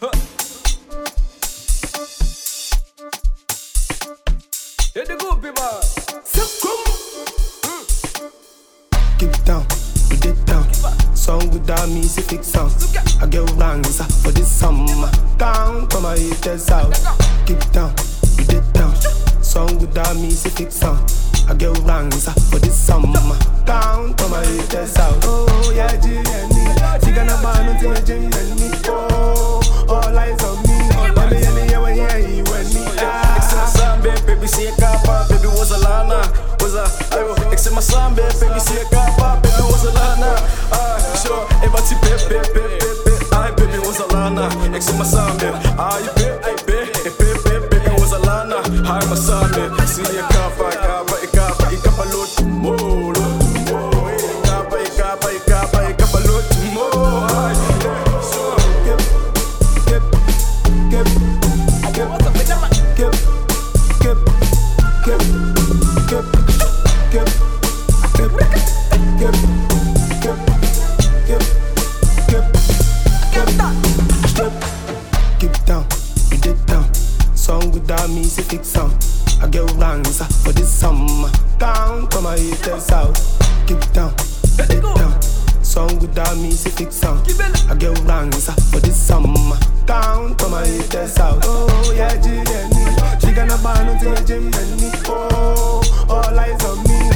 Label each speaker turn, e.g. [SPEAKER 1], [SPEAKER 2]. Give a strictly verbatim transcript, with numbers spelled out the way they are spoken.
[SPEAKER 1] You're the goopy man.
[SPEAKER 2] Keep it down, put it down. Song without music, fix sound. I get ranks for this summer. Down, come and hit this out. Keep it down, put it down. Song without music, fix sound. I get ranks for this summer. Down, come and hit this out. Oh, yeah, G and me. She gonna ban until my G and me. Oh, all eyes on me. Let me hear the when yeah, you and me.
[SPEAKER 3] Baby, see a capa, baby was a lana, was a ayo. Except my son, baby, see a capa, baby was a lana. Ah, sure, everybody pay, pay, pay, pay, pay. I baby was a lana, except my son, baby. Ah, you pay, I pay, pay, pay, baby was a lana. Hi, my son, baby, see a capa, capa, a capa, a capa load, more, more. Capa, a capa, a capa, a capa load, more. Sure, get, get, get, get, what's up with that man? Get. Kip, kip, kip, kip, kip, kip, kip, kip, kip, kip, keep it down, put it down. Song without music, fix sound. I get ranks for this summer. Down, come and hit this out. Keep it down, put it down. Song without music, fix sound. I get ranks for this summer. Down, come and hit this out. Oh, yeah, G and me. She gonna ban until my G and me. Oh, all eyes on me.